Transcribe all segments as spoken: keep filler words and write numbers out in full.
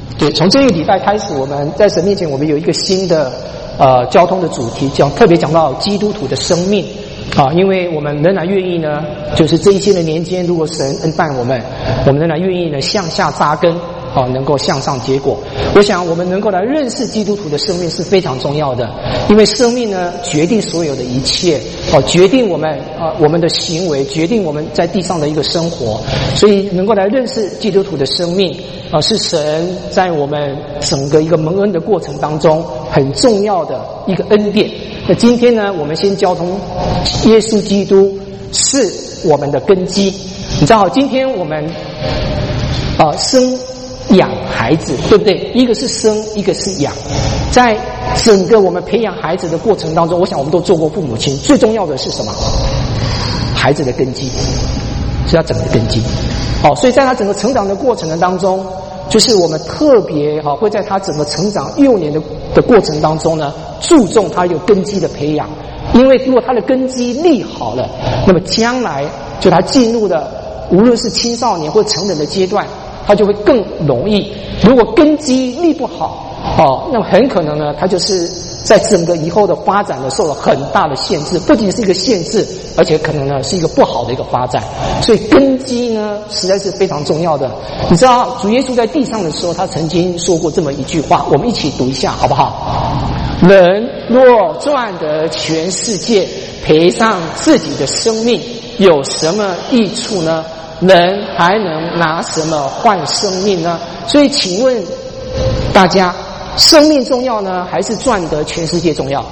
对，从这个礼拜开始，我们在神面前，我们有一个新的呃交通的主题，讲特别讲到基督徒的生命啊，因为我们仍然愿意呢，就是这一些的年间，如果神恩待我们，我们仍然愿意呢向下扎根。哦，能够向上结果。我想我们能够来认识基督徒的生命是非常重要的，因为生命呢决定所有的一切，哦，决定我们啊、呃、我们的行为，决定我们在地上的一个生活。所以能够来认识基督徒的生命啊、呃，是神在我们整个一个蒙恩的过程当中很重要的一个恩典。那今天呢，我们先交通耶稣基督是我们的根基。你知道，今天我们啊、呃、生。养孩子，对不对？一个是生，一个是养。在整个我们培养孩子的过程当中，我想我们都做过父母亲，最重要的是什么？孩子的根基，是他整个根基。好，所以在他整个成长的过程的当中，就是我们特别好会在他整个成长幼年的的过程当中呢，注重他有根基的培养。因为如果他的根基立好了，那么将来就他进入了无论是青少年或成人的阶段。他就会更容易。如果根基立不好，哦，那么很可能呢，他就是在整个以后的发展呢受了很大的限制，不仅是一个限制，而且可能呢是一个不好的一个发展。所以根基呢实在是非常重要的。你知道主耶稣在地上的时候，他曾经说过这么一句话，我们一起读一下好不好？人若赚得全世界，赔上自己的生命，有什么益处呢？人还能拿什么换生命呢？所以请问大家，生命重要呢，还是赚得全世界重要？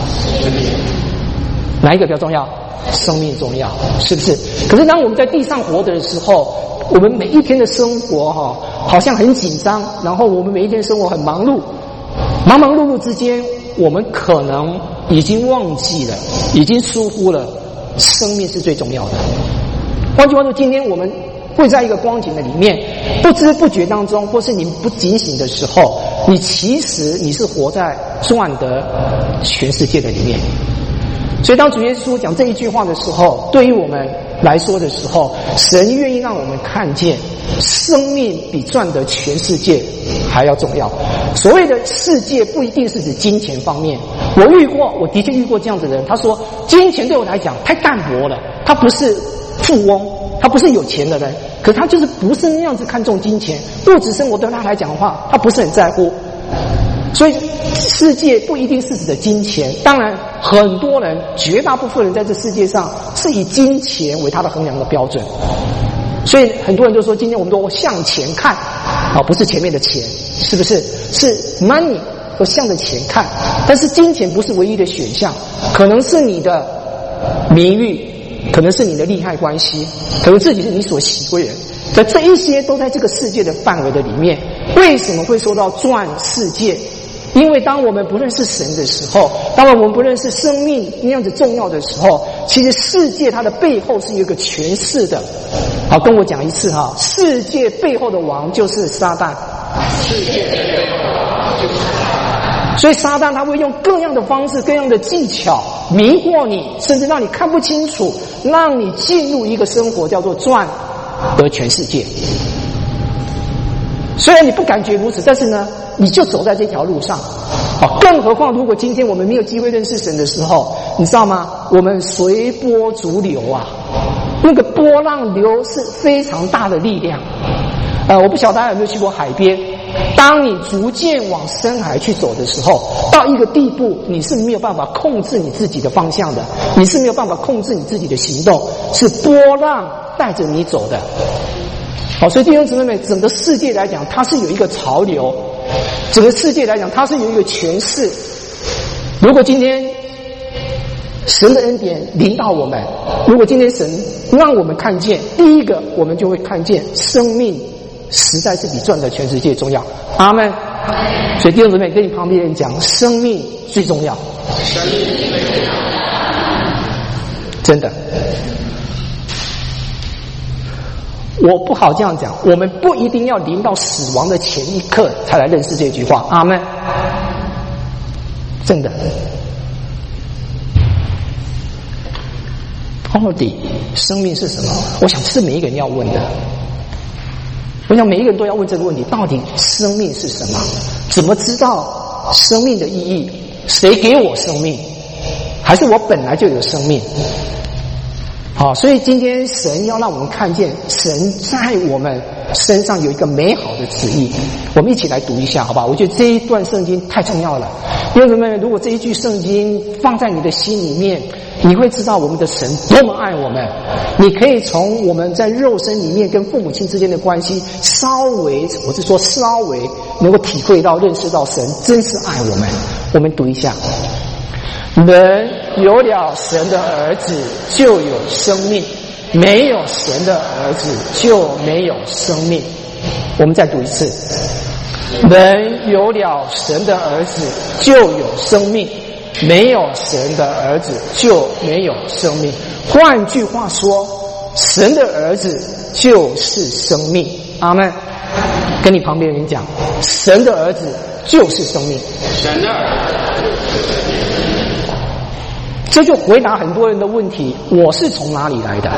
哪一个比较重要？生命重要，是不是？可是当我们在地上活着的时候，我们每一天的生活哈，好像很紧张，然后我们每一天生活很忙碌，忙忙碌碌之间，我们可能已经忘记了，已经疏忽了生命是最重要的。换句话说，今天我们会在一个光景的里面，不知不觉当中，或是你不警醒的时候，你其实你是活在赚得全世界的里面。所以当主耶稣讲这一句话的时候，对于我们来说的时候，神愿意让我们看见生命比赚得全世界还要重要。所谓的世界不一定是指金钱方面，我遇过，我的确遇过这样子的人，他说金钱对我来讲太淡薄了，他不是富翁，他不是有钱的人，可他就是不是那样子看重金钱，物质生活对他来讲的话，他不是很在乎。所以世界不一定是指的金钱，当然很多人，绝大部分人在这世界上是以金钱为他的衡量的标准。所以很多人就说，今天我们都向前看啊，不是前面的钱，是不是？是 money 都向着前看，但是金钱不是唯一的选项，可能是你的名誉，可能是你的利害关系，可能自己是你所喜欢的人，在这一些都在这个世界的范围的里面。为什么会说到赚世界？因为当我们不认识神的时候，当我们不认识生命那样子重要的时候，其实世界它的背后是有一个权势的。好，跟我讲一次哈，世界背后的王就是撒旦。世界背后的王就是撒旦。所以撒旦他会用各样的方式、各样的技巧迷惑你，甚至让你看不清楚，让你进入一个生活叫做赚得全世界。虽然你不感觉如此，但是呢，你就走在这条路上。好，更何况如果今天我们没有机会认识神的时候，你知道吗？我们随波逐流啊，那个波浪流是非常大的力量。呃，我不晓得大家有没有去过海边，当你逐渐往深海去走的时候，到一个地步，你是没有办法控制你自己的方向的，你是没有办法控制你自己的行动，是波浪带着你走的。好，所以弟兄姊妹们，整个世界来讲，它是有一个潮流；整个世界来讲，它是有一个权势。如果今天神的恩典临到我们，如果今天神让我们看见，第一个我们就会看见生命实在是比赚得全世界重要。阿们。所以弟兄姊妹，跟你旁边人讲，生命最重要，生命最重要，真的。我不好这样讲，我们不一定要临到死亡的前一刻才来认识这句话。阿们。真的。到底生命是什么？我想这是每一个人要问的。 我想每一个人都要问这个问题：到底生命是什么？怎么知道生命的意义？谁给我生命？还是我本来就有生命？好，所以今天神要让我们看见神在我们身上有一个美好的旨意。我们一起来读一下好吧？我觉得这一段圣经太重要了。弟兄姊妹，如果这一句圣经放在你的心里面，你会知道我们的神多么爱我们。你可以从我们在肉身里面跟父母亲之间的关系，稍微，我是说稍微能够体会到、认识到神真是爱我们。我们读一下：人有了神的儿子就有生命，没有神的儿子就没有生命。我们再读一次：人有了神的儿子就有生命，没有神的儿子就没有生命。换句话说，神的儿子就是生命。阿们。跟你旁边的人讲，神的儿子就是生命。神的儿子就是生命。这就回答很多人的问题：我是从哪里来的？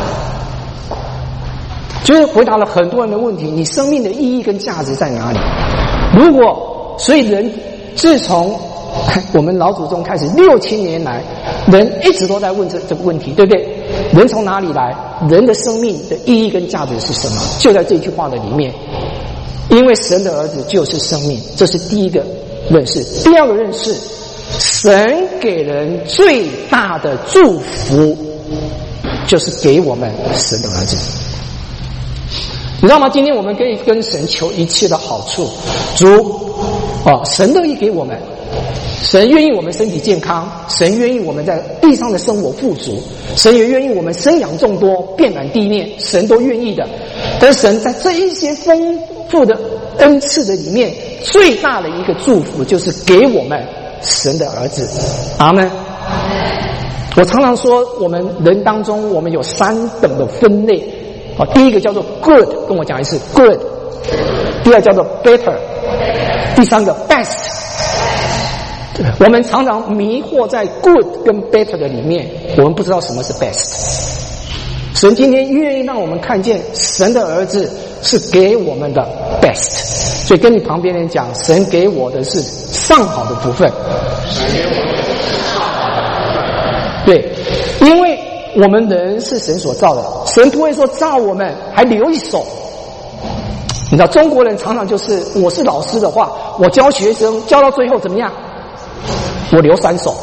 就是回答了很多人的问题：你生命的意义跟价值在哪里？如果所以人自从我们老祖宗开始六千年来，人一直都在问这这个问题，对不对？人从哪里来？人的生命的意义跟价值是什么？就在这句话的里面。因为神的儿子就是生命，这是第一个认识。第二个认识，神给人最大的祝福就是给我们神的儿子。你知道吗？今天我们可以跟神求一切的好处，主哦，神乐意给我们，神愿意我们身体健康，神愿意我们在地上的生活富足，神也愿意我们生养众多，遍满地面，神都愿意的。但是神在这一些丰富的恩赐的里面，最大的一个祝福就是给我们神的儿子。阿们。我常常说，我们人当中我们有三等的分类。好，第一个叫做 good， 跟我讲一次 good。第二叫做 better， 第三个 best。我们常常迷惑在 good 跟 better 的里面，我们不知道什么是 best。神今天愿意让我们看见神的儿子是给我们的 best， 所以跟你旁边人讲，神给我的是上好的福分。神给我的是上好的福分。对，因为我们人是神所造的，神不会说造我们还留一手。你知道中国人常常就是，我是老师的话，我教学生教到最后怎么样？我留三手。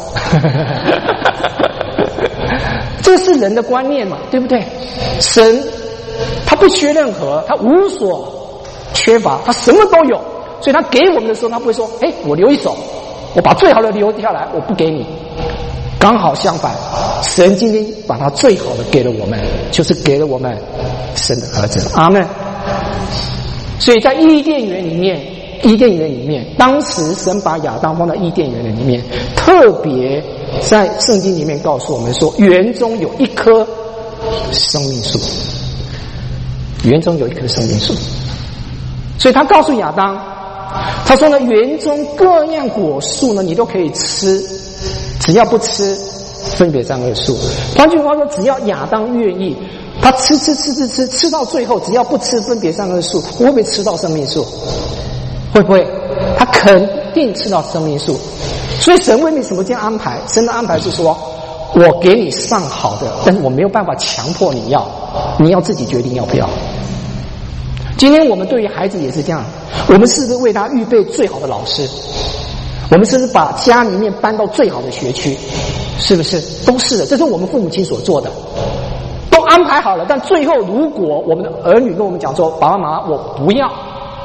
这是人的观念嘛，对不对？神他不缺任何，他无所缺乏，他什么都有，所以他给我们的时候，他不会说，哎，我留一手，我把最好的留下来，我不给你。刚好相反，神今天把他最好的给了我们，就是给了我们神的儿子。阿们。所以在伊甸园里面，伊甸园里面，当时神把亚当放在伊甸园里面，特别在圣经里面告诉我们说，园中有一棵生命树，园中有一棵生命树。所以他告诉亚当，他说呢，园中各样果树呢，你都可以吃，只要不吃分别善恶树。换句话说，只要亚当愿意，他吃吃吃吃吃吃到最后，只要不吃分别善恶树，会不会吃到生命树？会不会？他肯定吃到生命树。所以神为什么这样安排？神的安排是说，我给你上好的，但是我没有办法强迫你要，你要自己决定要不要。今天我们对于孩子也是这样，我们是不是为他预备最好的老师？我们是不是把家里面搬到最好的学区？是不是？都是的，这是我们父母亲所做的，都安排好了。但最后如果我们的儿女跟我们讲说，爸爸妈妈我不要，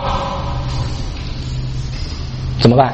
怎么办？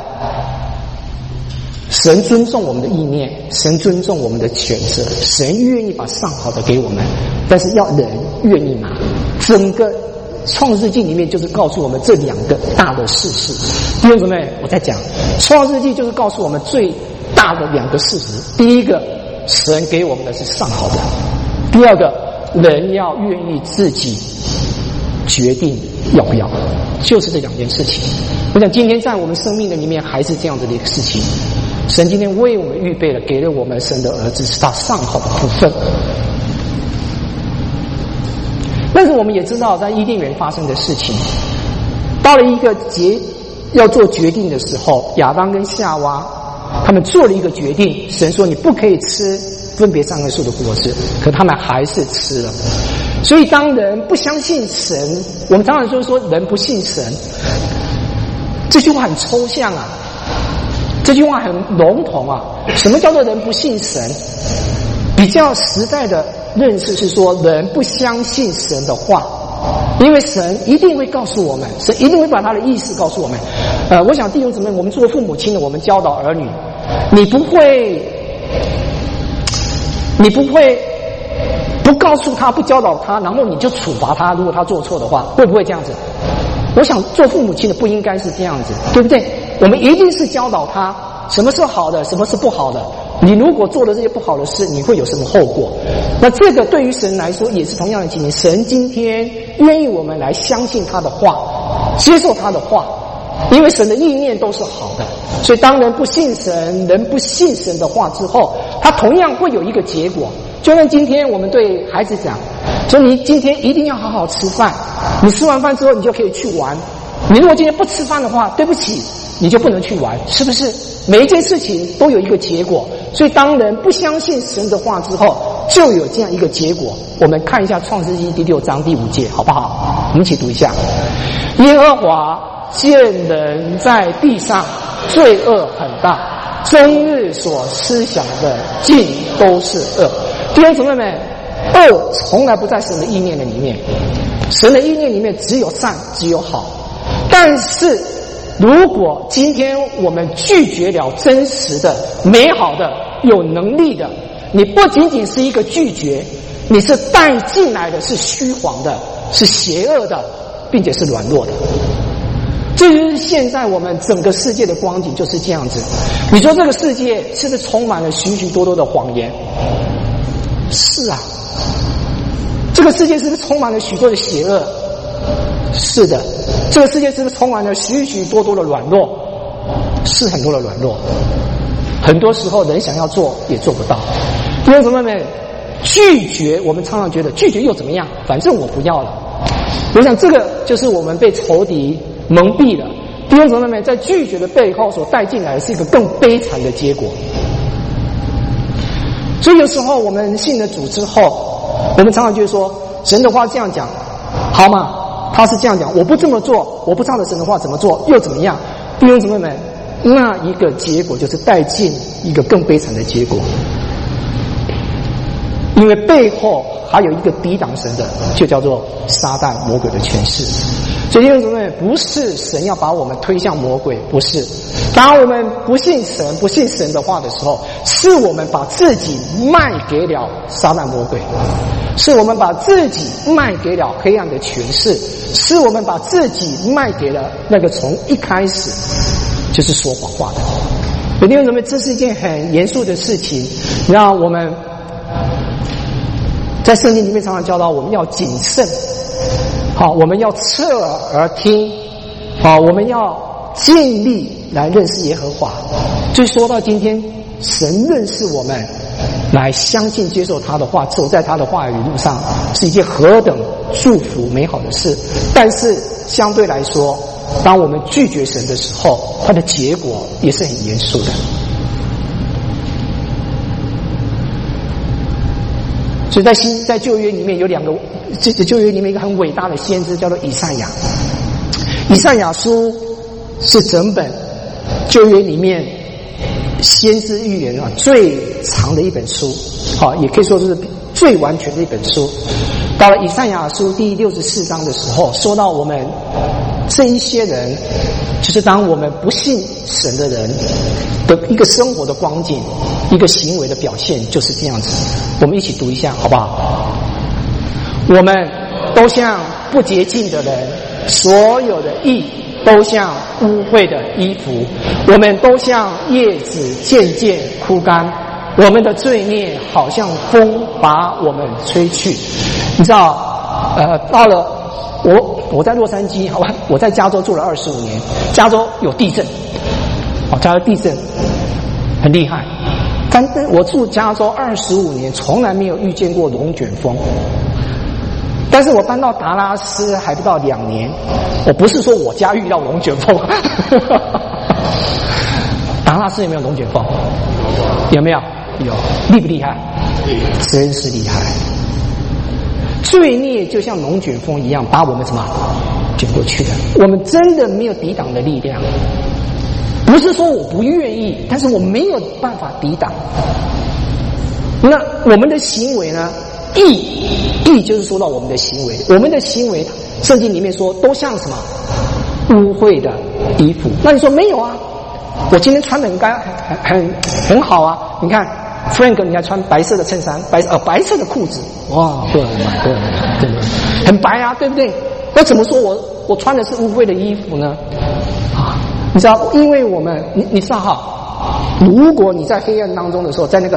神尊重我们的意念，神尊重我们的选择，神愿意把上好的给我们，但是要人愿意拿。整个创世纪里面就是告诉我们这两个大的事实。弟兄姊妹，我在讲创世纪就是告诉我们最大的两个事实。第一个，神给我们的是上好的；第二个，人要愿意自己决定要不要，就是这两件事情。我想今天在我们生命的里面还是这样子的一个事情。神今天为我们预备了，给了我们神的儿子，是他上好的福分。那但是我们也知道，在伊甸园发生的事情，到了一个决要做决定的时候，亚当跟夏娃他们做了一个决定，神说你不可以吃分别善恶树的果子，可他们还是吃了。所以当人不相信神，我们常常就是说人不信神，这句话很抽象啊，这句话很笼统啊。什么叫做人不信神？比较实在的认识是说，人不相信神的话，因为神一定会告诉我们，神一定会把他的意思告诉我们。呃，我想弟兄姊妹，我们做父母亲的，我们教导儿女，你不会，你不会不告诉他，不教导他，然后你就处罚他，如果他做错的话，会不会这样子？我想做父母亲的不应该是这样子，对不对？我们一定是教导他什么是好的，什么是不好的。你如果做了这些不好的事，你会有什么后果？那这个对于神来说也是同样的情形。神今天愿意我们来相信他的话，接受他的话，因为神的意念都是好的。所以当人不信神，人不信神的话之后，他同样会有一个结果。就像今天我们对孩子讲，说你今天一定要好好吃饭，你吃完饭之后你就可以去玩。你如果今天不吃饭的话，对不起，你就不能去玩，是不是？每一件事情都有一个结果。所以当人不相信神的话之后，就有这样一个结果。我们看一下创世纪第六章第五节好不好？我们一起读一下。耶和华见人在地上罪恶很大，终日所思想的尽都是恶。弟兄姊妹们，恶从来不在神的意念的里面，神的意念里面只有善，只有好。但是如果今天我们拒绝了真实的、美好的、有能力的，你不仅仅是一个拒绝，你是带进来的是虚谎的，是邪恶的，并且是软弱的。这就是现在我们整个世界的光景就是这样子。你说这个世界是不是充满了许许多多的谎言？是啊。这个世界是不是充满了许多的邪恶？是的。这个世界是不是充满了许许多多的软弱？是很多的软弱。很多时候人想要做也做不到。弟兄姊妹们，拒绝，我们常常觉得拒绝又怎么样？反正我不要了。我想这个就是我们被仇敌蒙蔽了。弟兄姊妹们，在拒绝的背后所带进来的是一个更悲惨的结果。所以有时候我们信了主之后，我们常常就说神的话这样讲好吗？他是这样讲，我不这么做，我不照着神的话怎么做又怎么样？弟兄姊妹们，那一个结果就是带进一个更悲惨的结果。因为背后还有一个抵挡神的，就叫做撒旦魔鬼的权势。所以弟兄姊妹，不是神要把我们推向魔鬼，不是。当我们不信神、不信神的话的时候，是我们把自己卖给了撒旦魔鬼，是我们把自己卖给了黑暗的权势，是我们把自己卖给了那个从一开始就是说谎话的。弟兄姊妹，这是一件很严肃的事情，让我们在圣经里面常常教导我们要谨慎，好，我们要侧耳而听，好，我们要尽力来认识耶和华。所以说到今天，神认识我们，来相信接受他的话，走在他的话语路上，是一件何等祝福美好的事。但是相对来说，当我们拒绝神的时候，它的结果也是很严肃的。所以在新在旧约里面有两个，这旧约里面一个很伟大的先知叫做以赛亚。以赛亚书是整本旧约里面先知预言啊最长的一本书，好，也可以说是最完全的一本书。到了以赛亚书第六十四章的时候，说到我们这一些人，就是当我们不信神的人的一个生活的光景，一个行为的表现，就是这样子。我们一起读一下好不好？我们都像不洁净的人，所有的义都像污秽的衣服，我们都像叶子渐渐枯干，我们的罪孽好像风把我们吹去。你知道呃，到了我我在洛杉矶，好吧，我在加州住了二十五年，加州有地震，哦，加州地震很厉害，但我住加州二十五年，从来没有遇见过龙卷风。 但是我搬到达拉斯还不到两年，我不是说我家遇到龙卷风。达拉斯有没有龙卷风？有没有？有。厉不厉害？真是厉害。罪孽就像龙卷风一样，把我们什么卷过去的。我们真的没有抵挡的力量。不是说我不愿意，但是我没有办法抵挡。那我们的行为呢？义，义就是说到我们的行为，我们的行为，圣经里面说都像什么污秽的衣服。那你说没有啊？我今天穿的很干，很很很好啊！你看 ，Frank， 你还穿白色的衬衫，白呃白色的裤子，哇，对对对，很白啊，对不对？那怎么说我我穿的是污秽的衣服呢？啊，你知道，因为我们你你知道哈，如果你在黑暗当中的时候，在那个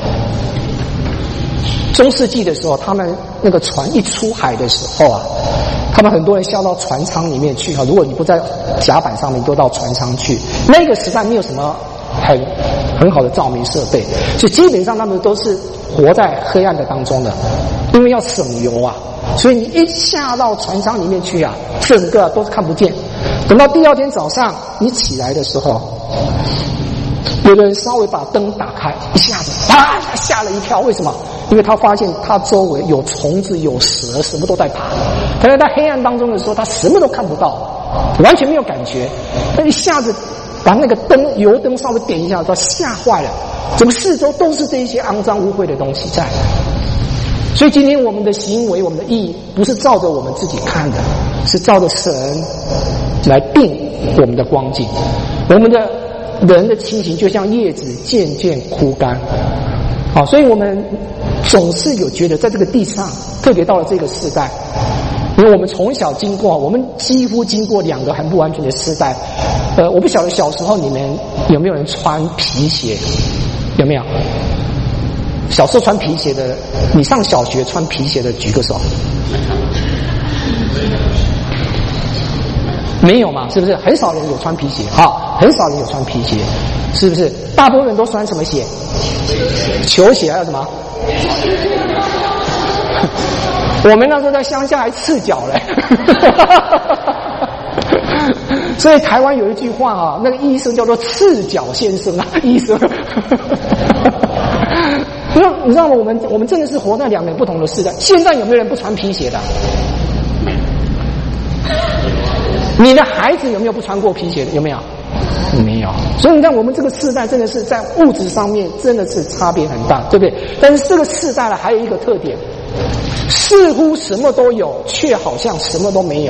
中世纪的时候，他们那个船一出海的时候啊，他们很多人下到船舱里面去哈。如果你不在甲板上面，都到船舱去。那个时代没有什么很很好的照明设备，所以基本上他们都是活在黑暗的当中的，因为要省油啊。所以你一下到船舱里面去啊，整个都是看不见。等到第二天早上你起来的时候，有的人稍微把灯打开，一下子啊吓了一跳。为什么？因为他发现他周围有虫子有蛇，什么都在爬。他在黑暗当中的时候，他什么都看不到，完全没有感觉。他一下子把那个灯油灯稍微点一下，他吓坏了，怎么四周都是这一些肮脏污秽的东西在。所以今天我们的行为，我们的意义不是照着我们自己看的，是照着神来定我们的光景。我们的人的情形就像叶子渐渐枯干，好，所以我们总是有觉得在这个地上，特别到了这个世代，因为我们从小经过，我们几乎经过两个很不完全的世代。呃，我不晓得小时候你们有没有人穿皮鞋，有没有？小时候穿皮鞋的，你上小学穿皮鞋的举个手。没有嘛？是不是？很少人有穿皮鞋哈，很少人有穿皮鞋，是不是？大部分人都穿什么鞋？球鞋还有什么？我们那时候在乡下还赤脚嘞。所以台湾有一句话啊，那个医生叫做赤脚先生啊，医生。那你知道吗？我们我们真的是活在两个不同的时代。现在有没有人不穿皮鞋的？你的孩子有没有不穿过皮鞋的？有没有？没有。所以你看，我们这个世代真的是在物质上面真的是差别很大，对不对？但是这个世代呢，还有一个特点，似乎什么都有，却好像什么都没有，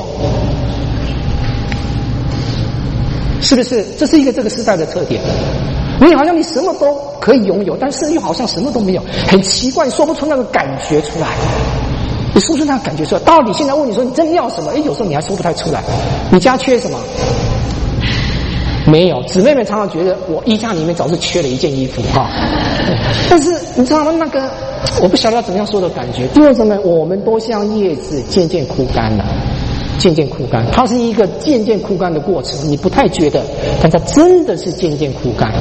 是不是？这是一个这个世代的特点。你好像你什么都可以拥有，但是又好像什么都没有，很奇怪，说不出那个感觉出来。你说不出那个感觉出来，到底现在问你说你真的要什么？哎，有时候你还说不太出来。你家缺什么？没有。姊妹们常常觉得我衣架里面早是缺了一件衣服哈。但是你知道吗？那个我不晓得要怎么样说的感觉。弟兄姊妹，我们都像叶子渐渐枯干了。渐渐枯干，它是一个渐渐枯干的过程，你不太觉得，但它真的是渐渐枯干。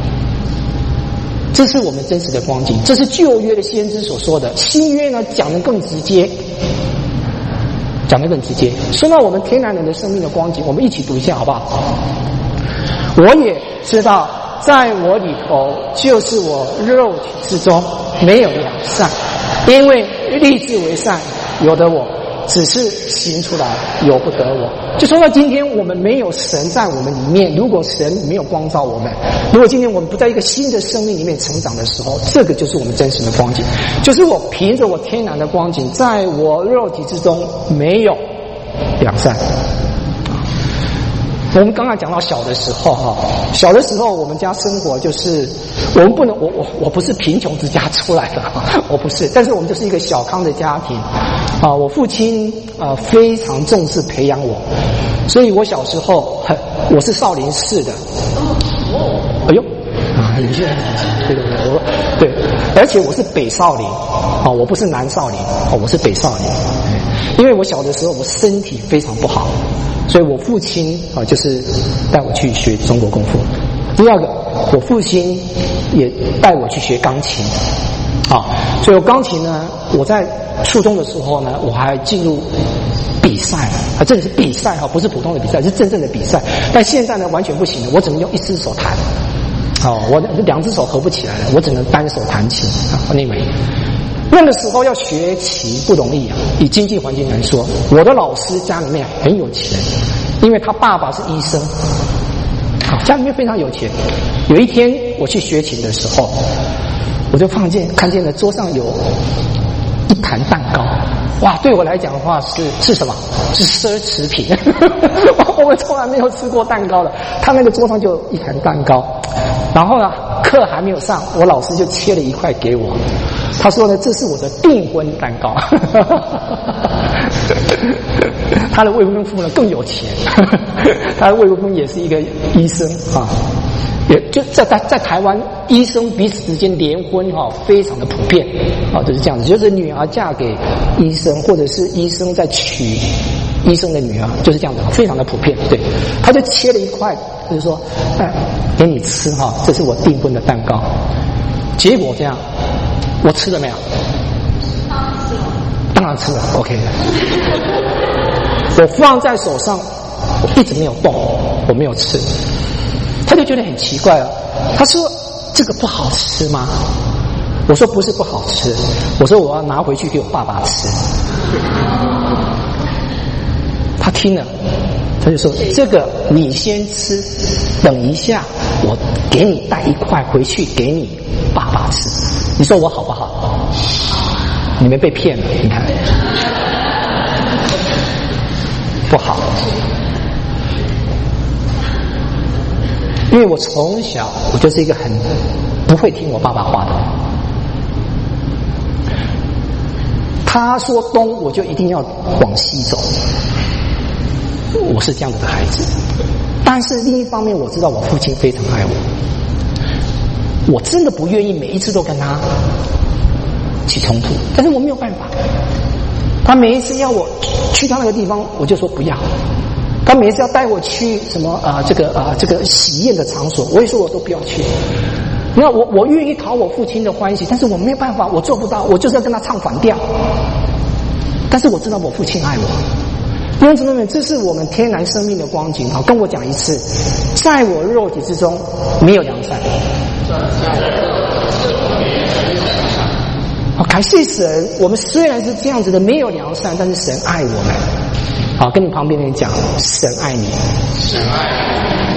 这是我们真实的光景，这是旧约的先知所说的。新约呢讲得更直接，讲得更直接。说到我们天然人的生命的光景，我们一起读一下好不好？我也知道，在我里头，就是我肉体之中没有良善，因为立志为善，有的我。只是行出来由不得我。就说到今天我们没有神在我们里面，如果神没有光照我们，如果今天我们不在一个新的生命里面成长的时候，这个就是我们真实的光景，就是我凭着我天然的光景，在我肉体之中没有良善。我们刚刚讲到小的时候哈，小的时候我们家生活就是我们不能我我我不是贫穷之家出来的，我不是，但是我们就是一个小康的家庭啊。我父亲啊非常重视培养我，所以我小时候很我是少林寺的。哎呦啊，你现在对对对，我对，而且我是北少林啊，我不是南少林啊，我是北少林。因为我小的时候我身体非常不好。所以我父亲啊，就是带我去学中国功夫。第二个，我父亲也带我去学钢琴，啊，所以我钢琴呢，我在初中的时候呢，我还进入比赛啊，这里是比赛哈，不是普通的比赛，是真正的比赛。但现在呢，完全不行了，我只能用一只手弹。哦，我两只手合不起来了，我只能单手弹琴啊。anyway， 那个时候要学琴不容易啊，以经济环境来说，我的老师家里面很有钱，因为他爸爸是医生，好，家里面非常有钱。有一天我去学琴的时候，我就看见看见了桌上有一盘蛋糕，哇，对我来讲的话是是什么？是奢侈品。我们从来没有吃过蛋糕的，他那个桌上就有一盘蛋糕。然后呢，课还没有上，我老师就切了一块给我。他说呢，这是我的订婚蛋糕。他的未婚夫呢更有钱，他的未婚夫也是一个医生啊。也就在在在台湾，医生彼此之间联婚哈、哦，非常的普遍啊，就是这样子，就是女儿嫁给医生，或者是医生在娶医生的女儿，就是这样子，非常的普遍。对，他就切了一块，就是说，哎，给你吃哈、哦，这是我订婚的蛋糕。结果这样，我吃了没有？当然吃了 ，OK 的。我放在手上，我一直没有动，我没有吃。他就觉得很奇怪了，他说这个不好吃吗？我说不是不好吃，我说我要拿回去给我爸爸吃。他听了，他就说这个你先吃，等一下我给你带一块回去给你爸爸吃，你说我好不好？你们被骗了，你看不好。因为我从小我就是一个很不会听我爸爸话的人，他说东我就一定要往西走，我是这样子的孩子。但是另一方面我知道我父亲非常爱我，我真的不愿意每一次都跟他起冲突，但是我没有办法。他每一次要我去他那个地方，我就说不要。他每次要带我去什么啊、呃，这个啊、呃，这个喜宴的场所，我也说我都不要去。那我我愿意讨我父亲的欢喜，但是我没有办法，我做不到，我就是要跟他唱反调。但是我知道我父亲爱我。弟兄姊妹们，这是我们天然生命的光景啊！跟我讲一次，在我肉体之中没有良善。好，感谢神，我们虽然是这样子的没有良善，但是神爱我们。好，跟你旁边的人讲，神爱你，神爱你。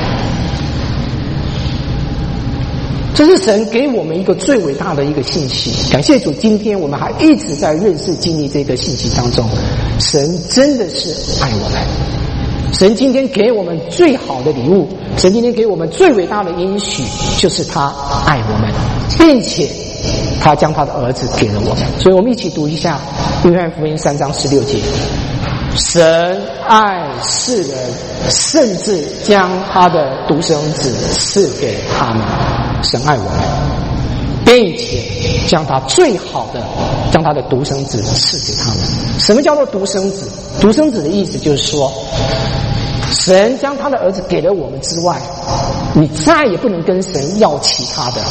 这是神给我们一个最伟大的一个信息。感谢主，今天我们还一直在认识经历这个信息当中，神真的是爱我们。神今天给我们最好的礼物，神今天给我们最伟大的应许，就是他爱我们，并且他将他的儿子给了我们。所以我们一起读一下约翰福音三章十六节。神爱世人，甚至将他的独生子赐给他们。神爱我们，并且将他最好的，将他的独生子赐给他们。什么叫做独生子？独生子的意思就是说，神将他的儿子给了我们之外，你再也不能跟神要其他的。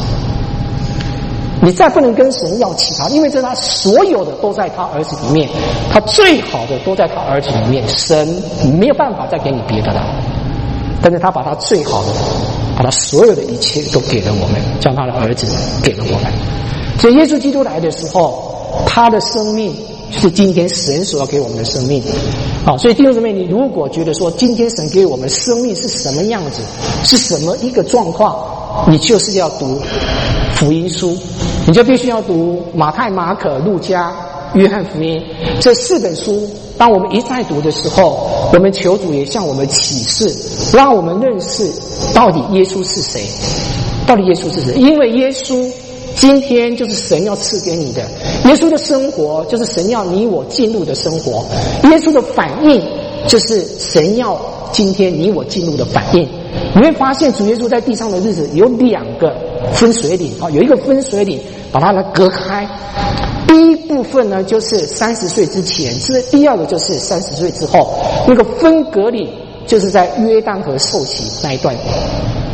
你再不能跟神要其他，因为这他所有的都在他儿子里面，他最好的都在他儿子里面，神没有办法再给你别的了。但是他把他最好的，把他所有的一切都给了我们，将他的儿子给了我们。所以耶稣基督来的时候，他的生命就是今天神所要给我们的生命。好，所以弟兄姊妹，你如果觉得说今天神给我们生命是什么样子，是什么一个状况，你就是要读福音书，你就必须要读马太、马可、路加、约翰福音这四本书。当我们一再读的时候，我们求主也向我们启示，让我们认识到底耶稣是谁，到底耶稣是谁。因为耶稣今天就是神要赐给你的，耶稣的生活就是神要你我进入的生活，耶稣的反应就是神要今天你我进入的反应。你会发现主耶稣在地上的日子有两个分水岭啊，有一个分水岭把它呢隔开。第一部分呢就是三十岁之前，是第二个就是三十岁之后。那个分隔岭就是在约旦河受洗那一段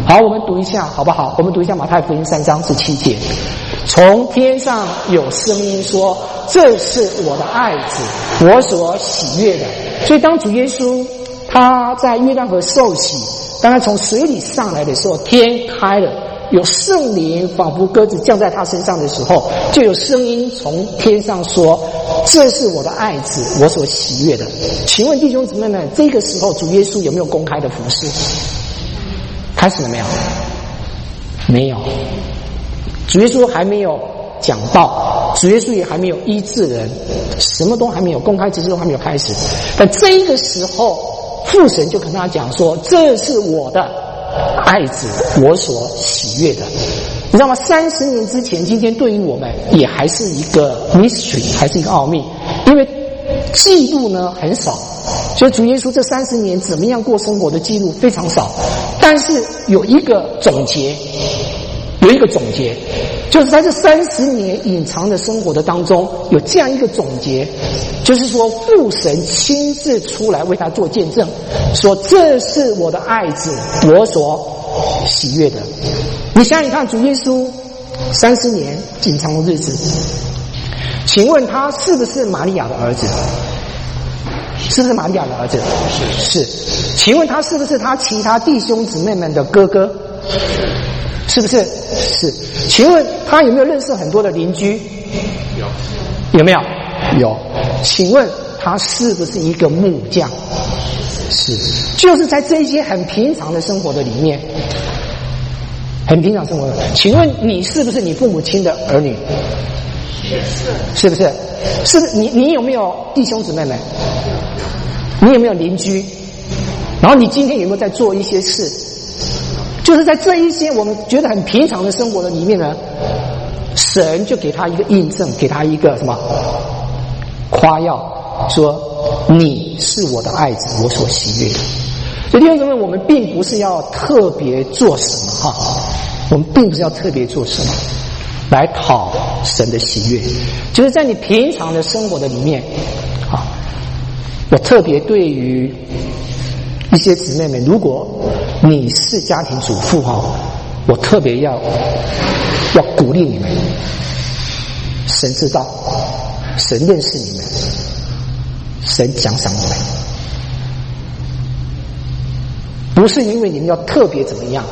好，我们读一下好不好？我们读一下马太福音三章十七节。从天上有声音说，这是我的爱子，我所喜悦的。所以当主耶稣他在约旦河受洗，当他从水里上来的时候，天开了，有圣灵仿佛鸽子降在他身上的时候，就有声音从天上说，这是我的爱子，我所喜悦的。请问弟兄姊妹们，这个时候主耶稣有没有公开的服事？开始了没有？没有。主耶稣还没有讲道，主耶稣也还没有医治人，什么都还没有，公开执事都还没有开始。但这一个时候，父神就跟他讲说，这是我的爱子，我所喜悦的。你知道吗？三十年之前，今天对于我们也还是一个 mystery， 还是一个奥秘，因为记录呢很少，所以主耶稣这三十年怎么样过生活的记录非常少。但是有一个总结，有一个总结，就是在这三十年隐藏的生活的当中，有这样一个总结，就是说父神亲自出来为他做见证，说这是我的爱子，我所喜悦的。你想想看，主耶稣三十年隐藏的日子，请问他是不是玛利亚的儿子？是不是玛利亚的儿子？是。是。请问他是不是他其他弟兄姊妹们的哥哥？是不是？是。请问他有没有认识很多的邻居？有。有没有？有。请问他是不是一个木匠？是。就是在这些很平常的生活的里面，很平常生活的。请问你是不是你父母亲的儿女？是。是不是？是不是？你你有没有弟兄姊妹们？你有没有邻居？然后你今天有没有在做一些事？就是在这一些我们觉得很平常的生活的里面呢，神就给他一个印证，给他一个什么夸耀，说你是我的爱子，我所喜悦的。所以弟兄姊妹，我们并不是要特别做什么哈，我们并不是要特别做什么来讨神的喜悦，就是在你平常的生活的里面啊。我特别对于一些姊妹们，如果你是家庭主妇哈，我特别要要鼓励你们，神知道，神认识你们，神奖赏你们，不是因为你们要特别怎么样，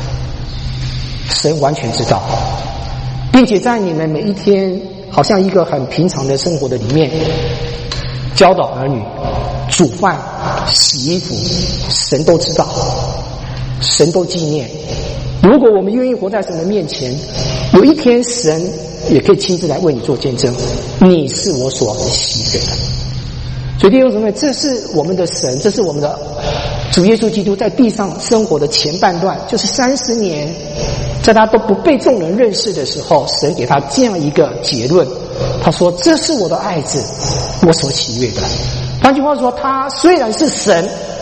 神完全知道，并且在你们每一天好像一个很平常的生活的里面，教导儿女、煮饭、洗衣服，神都知道，神都纪念。如果我们愿意活在神的面前，有一天神也可以亲自来为你做见证，你是我所喜悦的。所以弟兄姊妹，这是我们的神，这是我们的主耶稣基督在地上生活的前半段，就是三十年，在他都不被众人认识的时候，神给他这样一个结论，他说这是我的爱子，我所喜悦的。换句话说，他虽然是神，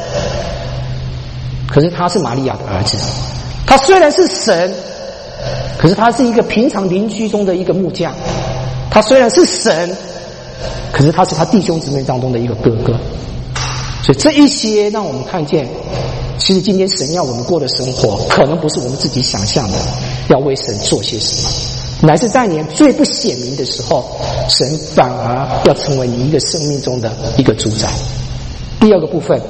可是他是玛利亚的儿子。他虽然是神，可是他是一个平常邻居中的一个木匠。他虽然是神，可是他是他弟兄姊妹当中的一个哥哥。所以这一些让我们看见，其实今天神要我们过的生活，可能不是我们自己想象的要为神做些什么，乃是在你最不显明的时候，神反而要成为你一个生命中的一个主宰。第二个部分，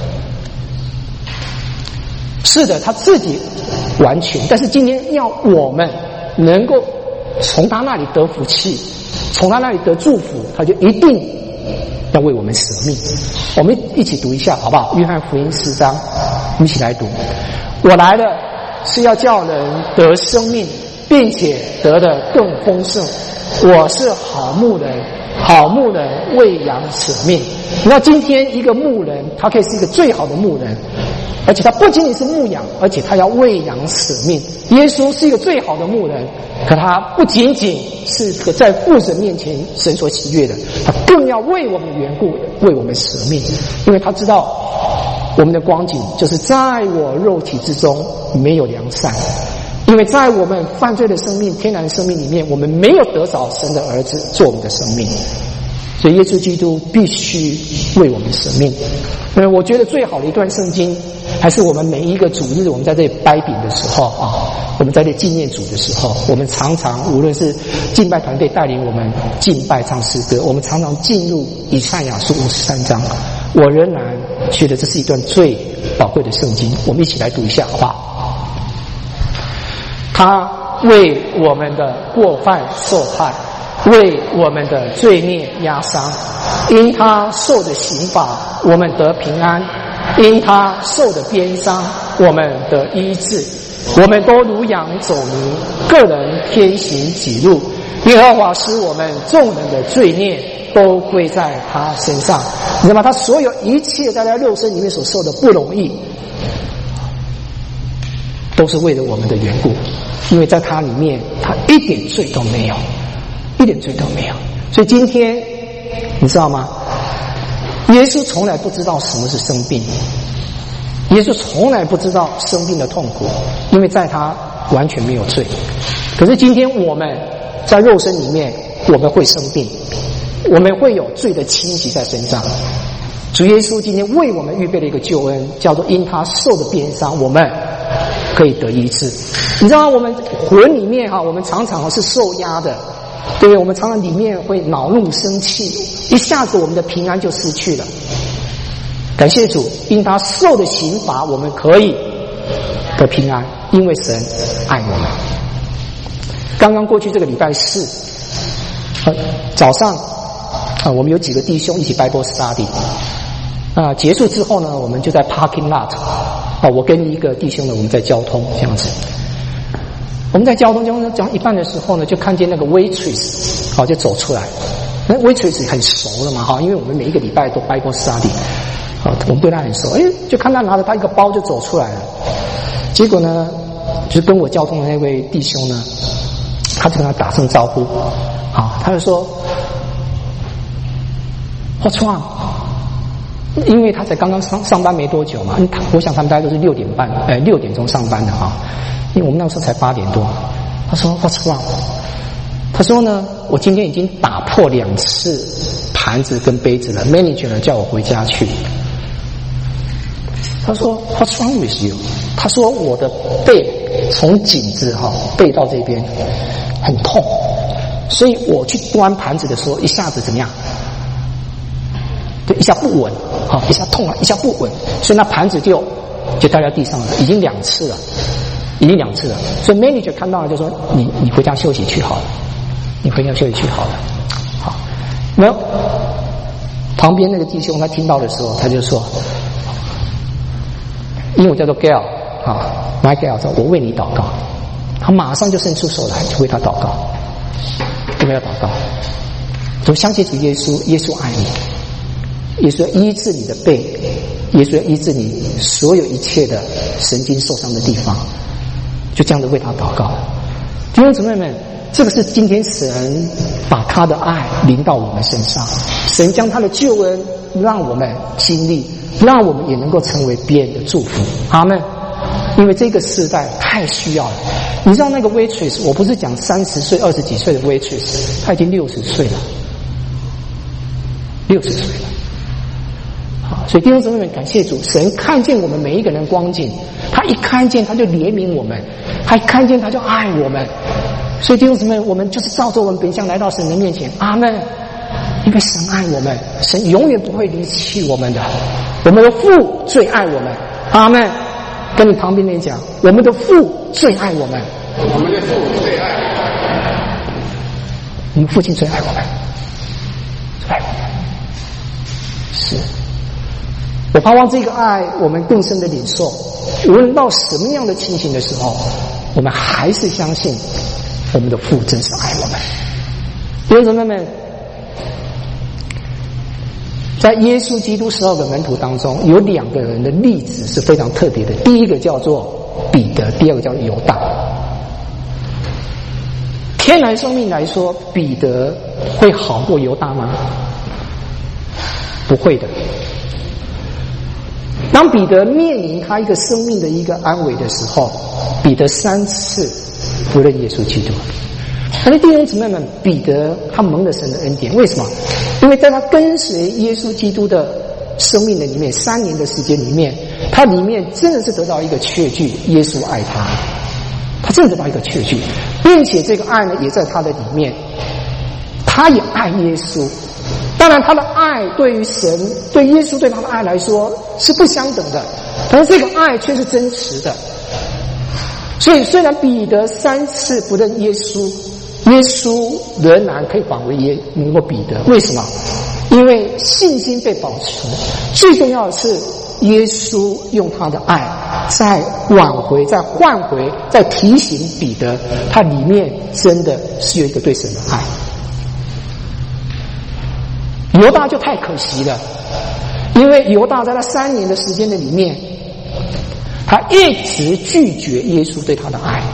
是的，他自己完全，但是今天要我们能够从他那里得福气，从他那里得祝福，他就一定要为我们舍命。我们一起读一下好不好？约翰福音四章，我们一起来读。我来了是要叫人得生命，并且得的更丰盛。我是好牧人，好牧人为羊舍命。那今天一个牧人，他可以是一个最好的牧人，而且他不仅仅是牧羊，而且他要为羊舍命。耶稣是一个最好的牧人，可他不仅仅是个在父神面前神所喜悦的，他更要为我们的缘故为我们舍命，因为他知道我们的光景就是在我肉体之中没有良善，因为在我们犯罪的生命、天然的生命里面，我们没有得着神的儿子做我们的生命，所以耶稣基督必须为我们舍命。 呃，我觉得最好的一段圣经，还是我们每一个主日，我们在这里掰饼的时候啊，我们在这里纪念主的时候，我们常常无论是敬拜团队带领我们敬拜唱诗歌，我们常常进入以赛亚书五十三章，我仍然觉得这是一段最宝贵的圣经，我们一起来读一下好不好？他为我们的过犯受害，为我们的罪孽压伤，因他受的刑罚，我们得平安；因他受的鞭伤，我们得医治。我们都如羊走迷，个人偏行己路。耶和华使我们众人的罪孽都归在他身上。你知道吗？他所有一切在他肉身里面所受的不容易，都是为了我们的缘故，因为在他里面，他一点罪都没有。一点罪都没有。所以今天你知道吗？耶稣从来不知道什么是生病，耶稣从来不知道生病的痛苦，因为在他完全没有罪。可是今天我们在肉身里面，我们会生病，我们会有罪的侵袭在身上。主耶稣今天为我们预备了一个救恩，叫做因他受的鞭伤，我们可以得医治。你知道我们魂里面哈，我们常常是受压的。对不对？我们常常里面会恼怒生气，一下子我们的平安就失去了。感谢主，因他受的刑罚，我们可以得平安，因为神爱我们。刚刚过去这个礼拜四，呃，早上啊、呃，我们有几个弟兄一起 Bible study， 啊、呃，结束之后呢，我们就在 parking lot， 啊、呃，我跟一个弟兄呢，我们在交通这样子。我们在交通中讲一半的时候呢，就看见那个 waitress， 好、哦、就走出来。那 waitress 很熟了嘛，哈，因为我们每一个礼拜都拜过 study， 好、哦，我们对他很熟。哎，就看他拿着他一个包就走出来了。结果呢，就是跟我交通的那位弟兄呢，他就跟他打声招呼，好、哦，他就说 What's wrong？ 因为他才刚刚上上班没多久嘛，我想他们大概都是六点半，呃，六点钟上班的哈。因为我们那个时候才八点多，他说 What's wrong？ 他说呢，我今天已经打破两次盘子跟杯子了 ，manager 呢叫我回家去。他说 What's wrong with you？ 他说我的背从颈子哈背到这边很痛，所以我去端盘子的时候一下子怎么样？就一下不稳，哈，一下痛了，一下不稳，所以那盘子就就掉在地上了，已经两次了。已经两次了，所以 manager 看到了就说：“你你回家休息去好了，你回家休息去好了。”好，没有。旁边那个弟兄他听到的时候，他就说：“英文叫做 Gail 啊 ，My Gail 说，我为你祷告。”他马上就伸出手来，就为他祷告，就为他祷告。我相信主耶稣，耶稣爱你，耶稣要医治你的背，耶稣要医治你所有一切的神经受伤的地方。就这样子为他祷告。弟兄姊妹们，这个是今天神把他的爱临到我们身上，神将他的救恩让我们经历，让我们也能够成为别人的祝福。阿们。因为这个时代太需要了。你知道那个 waitress， 我不是讲三十岁、二十几岁的 waitress， 他已经六十岁了，六十岁了。所以弟兄姊妹们，感谢主，神看见我们每一个人光景，他一看见他就怜悯我们，他一看见他就爱我们。所以弟兄姊妹，我们就是照着我们本相来到神的面前，阿们。因为神爱我们，神永远不会离弃我们的。我们的父最爱我们，阿们。跟你旁边人讲，我们的父最爱我们， 我们的父最爱我们， 我们父亲最爱我们，最爱我们。是。我盼望这个爱我们更深的领受，无论到什么样的情形的时候，我们还是相信我们的父真是爱我们。弟兄姊妹们，在耶稣基督十二个门徒当中，有两个人的例子是非常特别的。第一个叫做彼得，第二个叫做犹大。天然生命来说，彼得会好过犹大吗？不会的。当彼得面临他一个生命的一个安危的时候，彼得三次不认耶稣基督。但是弟兄姊妹们，彼得他蒙了神的恩典，为什么？因为在他跟随耶稣基督的生命的里面，三年的时间里面，他里面真的是得到一个确据，耶稣爱他，他真的得到一个确据，并且这个爱呢也在他的里面，他也爱耶稣。当然他的爱对于神，对耶稣对他的爱来说是不相等的，但是这个爱却是真实的。所以虽然彼得三次不认耶稣，耶稣仍然可以挽回耶能够彼得。为什么？因为信心被保持，最重要的是耶稣用他的爱在挽回，在换回，在提醒彼得，他里面真的是有一个对神的爱。犹大就太可惜了，因为犹大在那三年的时间的里面，他一直拒绝耶稣对他的爱。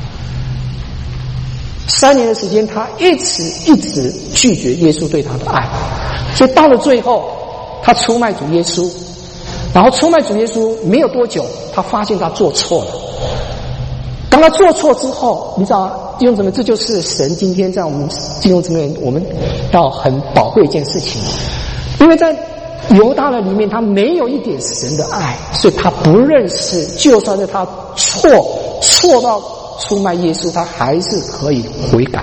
三年的时间，他一直一直拒绝耶稣对他的爱，所以到了最后，他出卖主耶稣，然后出卖主耶稣没有多久，他发现他做错了。当他做错之后，你知道弟兄姊妹，这就是神今天在我们弟兄姊妹我们要很宝贵一件事情，因为在犹大的里面，他没有一点神的爱，所以他不认识，就算是他错错到出卖耶稣，他还是可以悔改。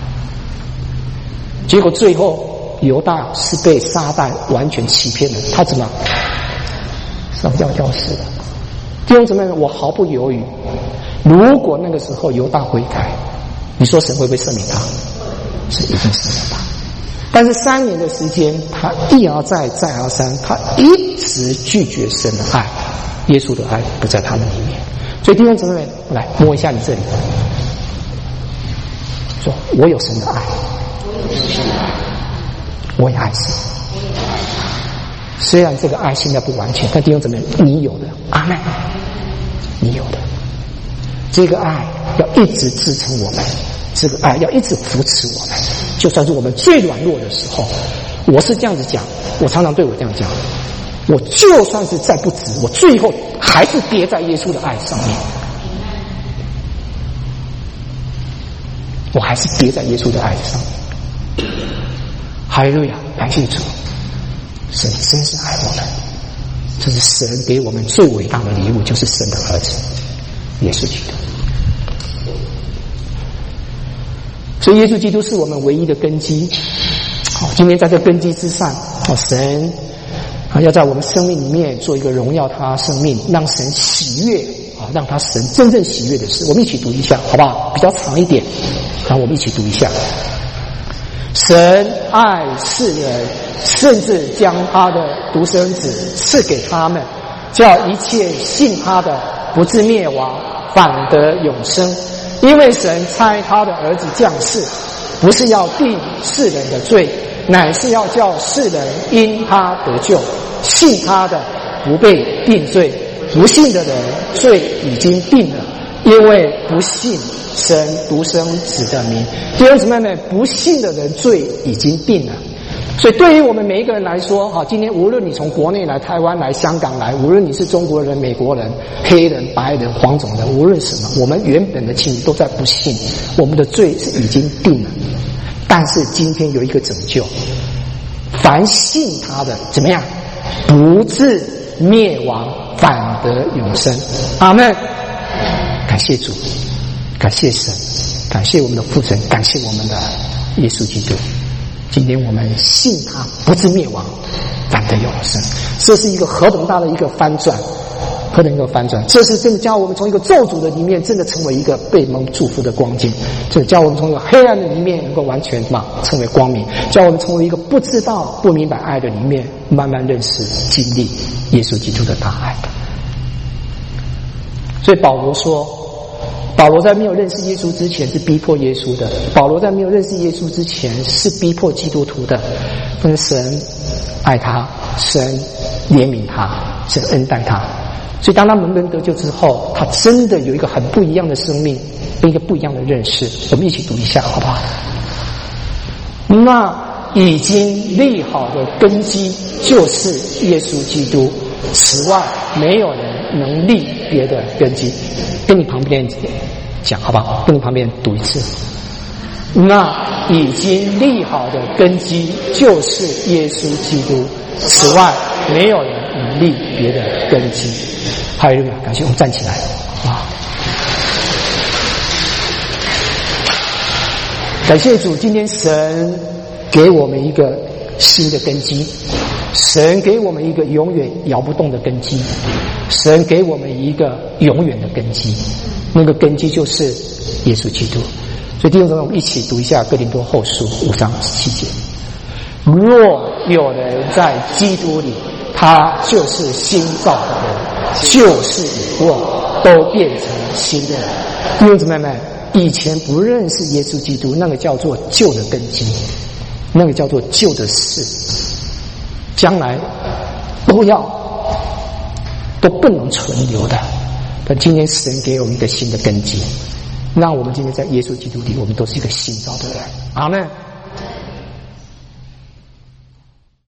结果最后犹大是被撒旦完全欺骗了，他怎么上吊吊死的？弟兄姊妹，我毫不犹豫，如果那个时候犹大悔改，你说神会不会赦免他？是一定赦免他。但是三年的时间，他一而再再而三，他一直拒绝神的爱，耶稣的爱不在他们里面。所以弟兄姊妹，来摸一下你这里，说我有神的爱，我也爱神。虽然这个爱现在不完全，但弟兄姊妹，你有的，阿们，你有的，这个爱要一直支撑我们，这个爱要一直扶持我们，就算是我们最软弱的时候。我是这样子讲，我常常对我这样讲，我就算是再不值，我最后还是跌在耶稣的爱上面，我还是跌在耶稣的爱上面。哈利路亚，感谢主，神真是爱我们，这是神给我们最伟大的礼物，就是神的儿子耶稣基督。所以耶稣基督是我们唯一的根基。好，今天在这根基之上，好，神啊要在我们生命里面做一个荣耀他生命，让神喜悦啊，让他神真正喜悦的事。我们一起读一下好不好？比较长一点，然后我们一起读一下。神爱世人，甚至将他的独生子赐给他们，叫一切信他的不至灭亡，反得永生。因为神差他的儿子降世，不是要定世人的罪，乃是要叫世人因他得救。信他的不被定罪，不信的人罪已经定了，因为不信神独生子的名。弟兄姊妹们，不信的人罪已经定了。所以对于我们每一个人来说，哈，今天无论你从国内来、台湾来、香港来，无论你是中国人、美国人、黑人、白人、黄种人，无论什么，我们原本的情都在不信，我们的罪是已经定了。但是今天有一个拯救，凡信他的怎么样？不至灭亡，反得永生。阿们。感谢主，感谢神，感谢我们的父神，感谢我们的耶稣基督。今天我们信他，不至灭亡，反得永生。这是一个何等大的一个翻转，何等一个翻转！这是真的叫我们从一个咒诅的里面，真的成为一个被蒙祝福的光景；这叫我们从一个黑暗的里面，能够完全嘛成为光明；叫我们成为一个不知道、不明白爱的里面，慢慢认识、经历耶稣基督的大爱。所以保罗说，保罗在没有认识耶稣之前是逼迫耶稣的，保罗在没有认识耶稣之前是逼迫基督徒的。但是神爱他，神怜悯他，神恩待他。所以当他蒙恩得救之后，他真的有一个很不一样的生命，跟一个不一样的认识。我们一起读一下好不好？那已经立好的根基就是耶稣基督，此外没有人能立别的根基。跟你旁边讲好不好？跟你旁边读一次。那已经立好的根基就是耶稣基督，此外没有人以立别的根基。哈利路亚！感谢，我们站起来啊！感谢主，今天神给我们一个新的根基，神给我们一个永远摇不动的根基，神给我们一个永远的根基，那个根基就是耶稣基督。所以弟兄姊妹，我们一起读一下哥林多后书五章十七节：若有人在基督里，他就是新造的人，旧事已过，都变成新的人。弟兄姊妹们，以前不认识耶稣基督，那个叫做旧的根基，那个叫做旧的事，将来都要都不能存留的。但今天神给我们一个新的根基，让我们今天在耶稣基督里，我们都是一个新造的人。阿们。